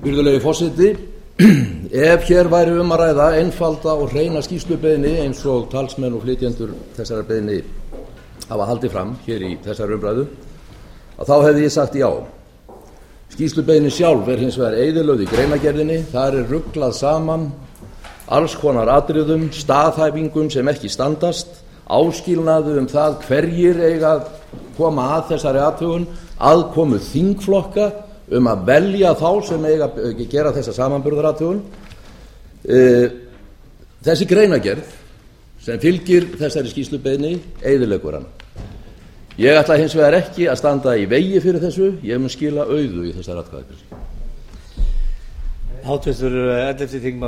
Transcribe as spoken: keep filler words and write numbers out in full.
Virðulegi forseti, ef hér væri um að ræða einfalda og hreina skýrslubeiðni eins og talsmenn og flytjendur þessarar beiðni hafa haldið fram hér í þessari umræðu, að þá hefði ég sagt já. Skýrslubeiðnin sjálf er hins vegar eyðilögð í greinargerðinni. Þar er ruglað saman alls konar atriðum, staðhæfingum sem ekki standast, áskilnaði um það hverjir eiga að koma að þessari athugun, aðkomu þingflokka um að velja þá sem eiga að gera þessa samanburðarathugun. Þessi greinargerð sem fylgir þessari skýrslubeiðni eyðileggur hana. Ég ætla hins vegar ekki að standa í vegi fyrir þessu. Ég mun skila auðu í þessari atkvæðagreiðslu. Háttvirtur ellefti þingmaður